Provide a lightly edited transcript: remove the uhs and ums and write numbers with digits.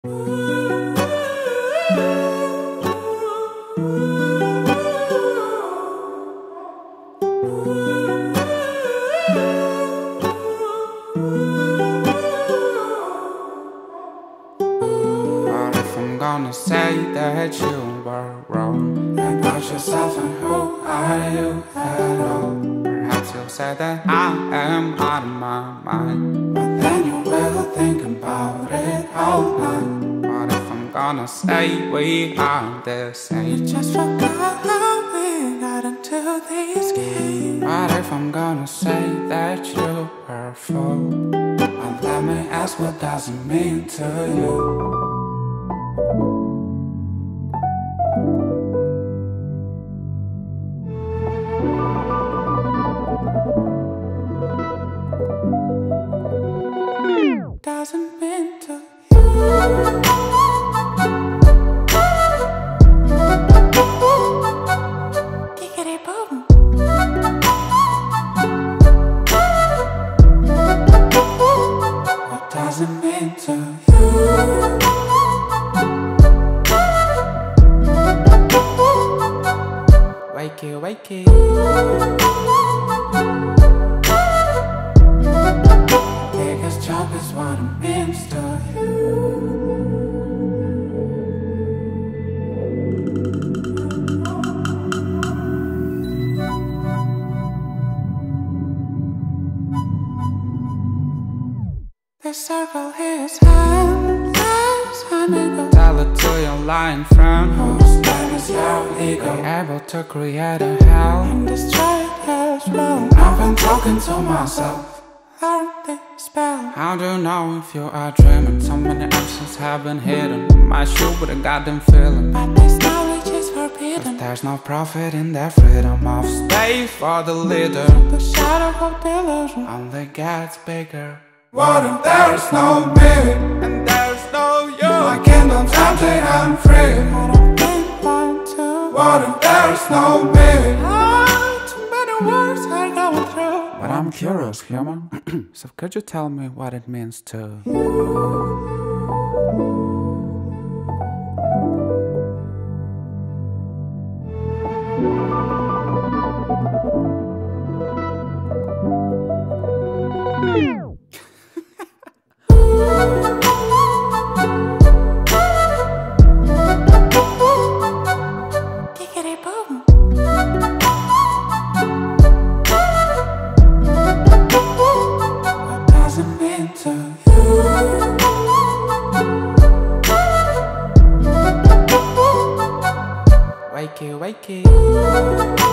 What if I'm gonna say that you were wrong about yourself and who are you at all? Perhaps you'll say that I am out of my mind, but then you will think about it all night. What if I'm gonna say we are the same? You just forgot how we got into this game. What if I'm gonna say that you were a fool? Well, let me ask, what does it mean to you? Doesn't mean to you. Giggity boom. What does it mean to you? Wakey, wakey. Biggest job is what it means to you. The circle is endless, honey. Tell it to your lying friend whose name is your ego. Be able to create a hell and destroy it as well. I've been talking to myself. Learn this spell. How do you know if you are dreaming? So many answers have been hidden in my shoe with a goddamn feeling. But this knowledge is forbidden. There's no profit in that freedom of space for the leader. The shadow of delusion only gets bigger. What if there's no me and there's no you? My kingdom's empty and free. What if there's no me? Too many words are going through. But I'm curious, human. So could you tell me what it means to you? To you. Wakey, wakey.